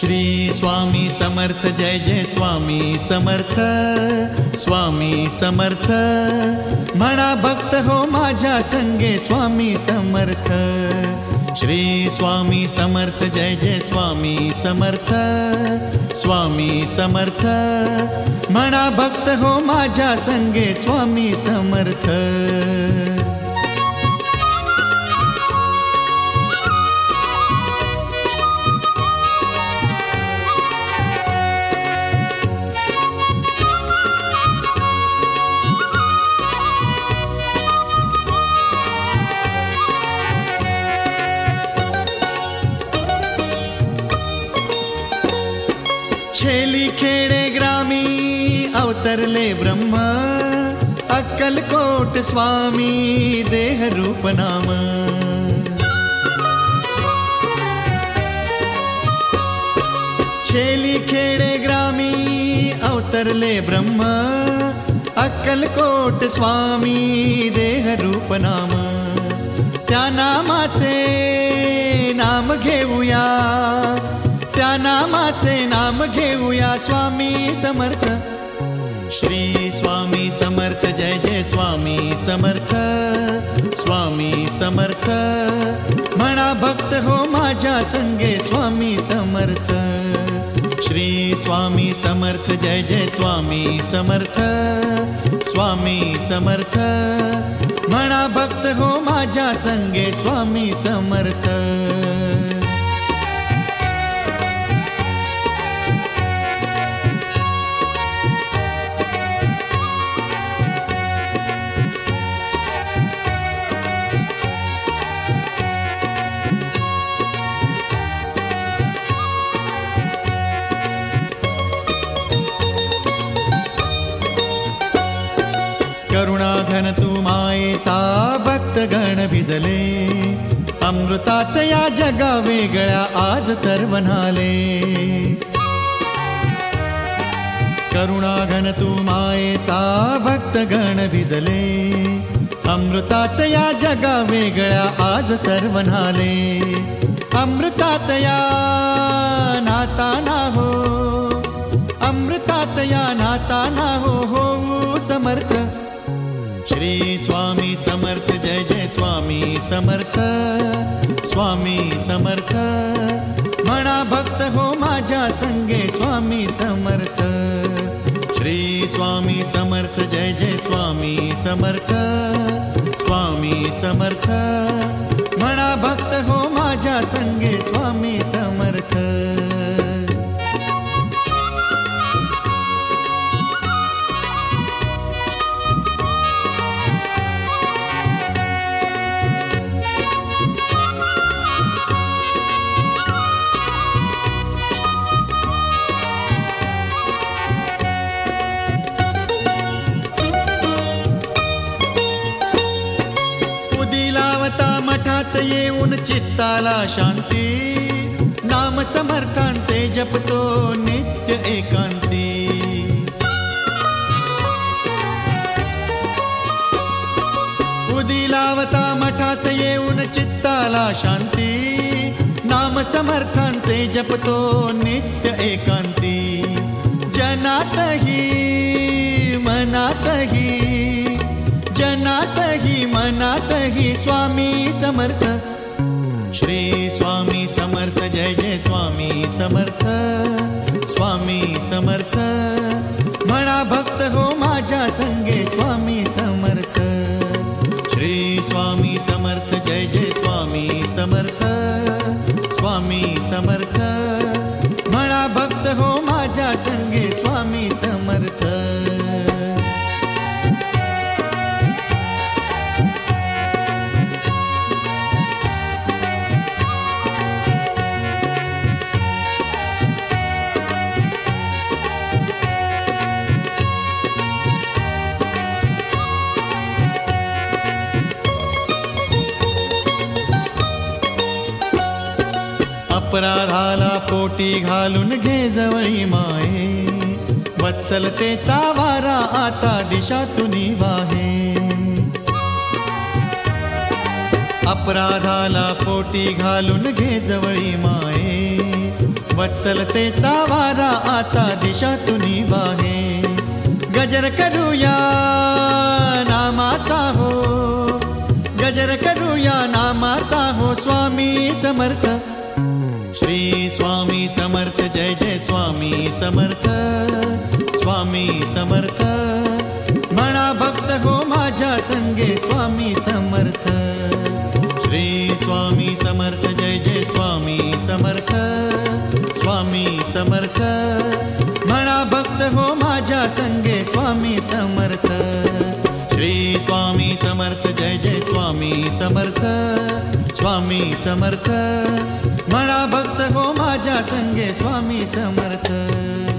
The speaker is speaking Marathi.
श्री स्वामी समर्थ जय जय स्वामी समर्थ. स्वामी समर्थ म्हणा भक्त हो माझ्या संगे स्वामी समर्थ. श्री स्वामी समर्थ जय जय स्वामी समर्थ. स्वामी समर्थ म्हणा भक्त हो माझ्या संगे स्वामी समर्थ. छेली खेडे ग्रामी अवतरले ब्रह्म. अक्कलकोट स्वामी देह रूप नाम. छेली खेडे ग्रामी अवतरले ब्रह्म. अक्कलकोट स्वामी देह रूप नाम. त्या नामाचे नाम घेऊया. त्या नामाचे नाम घेऊया स्वामी समर्थ. श्री स्वामी समर्थ जय जय स्वामी समर्थ. स्वामी समर्थ म्हणा भक्त हो माझ्या संगे स्वामी समर्थ. श्री स्वामी समर्थ जय जय स्वामी समर्थ. स्वामी समर्थ म्हणा भक्त हो माझ्या संगे स्वामी समर्थ. करुणाघन तू मायेचा भक्त गण भिजले. अमृतात या जगा वेगळ्या आज सर्व न्हाले. करुणाघन तू मायेचा भक्त गण भिजले. अमृतात या जगा वेगळ्या आज सर्व न्हाले. अमृतात या नाता ना हो. अमृतात या नाता ना हो होऊ समर्थ. श्री स्वामी समर्थ जय जय स्वामी समर्थ. स्वामी समर्थ म्हणा भक्त हो माझ्या संगे स्वामी समर्थ. श्री स्वामी समर्थ जय जय स्वामी समर्थ. स्वामी समर्थ म्हणा भक्त हो माझ्या संगे स्वामी समर्थ. मठात येऊन चित्ताला शांती. नाम समर्थांचे जपतो नित्य एकांती. उदी लावता मठात येऊन चित्ताला शांती. नाम समर्थांचे जपतो नित्य एकांती. जनातही मनातही. जनातही मनातही स्वामी समर्थ. श्री स्वामी समर्थ जय जय स्वामी समर्थ. स्वामी समर्थ म्हणा भक्त हो माझ्या संगे स्वामी समर्थ. श्री स्वामी समर्थ जय जय स्वामी समर्थ. स्वामी समर्थ म्हणा भक्त हो माझ्या संगे स्वामी समर्थ. अपराधाला पोटी घालून घे जवळी माये. वत्सलतेचा वारा आता दिशातून वाहे. अपराधाला पोटी घालून घे जवळी माये. वत्सलतेचा वारा आता दिशातून वाहे. गजर करूया नामाचा हो, गजर करूया नामाचा हो. स्वामी समर्थ, श्री स्वामी समर्थ, जय जय स्वामी समर्थ, स्वामी समर्थ. म्हणा भक्त हो माझ्या संगे स्वामी समर्थ. श्री स्वामी समर्थ, जय जय स्वामी समर्थ, स्वामी समर्थ. म्हणा भक्त हो माझ्या संगे स्वामी समर्थ. श्री स्वामी समर्थ, जय जय स्वामी समर्थ, स्वामी समर्थ. म्हणा भक्त हो माझ्या संगे स्वामी समर्थ.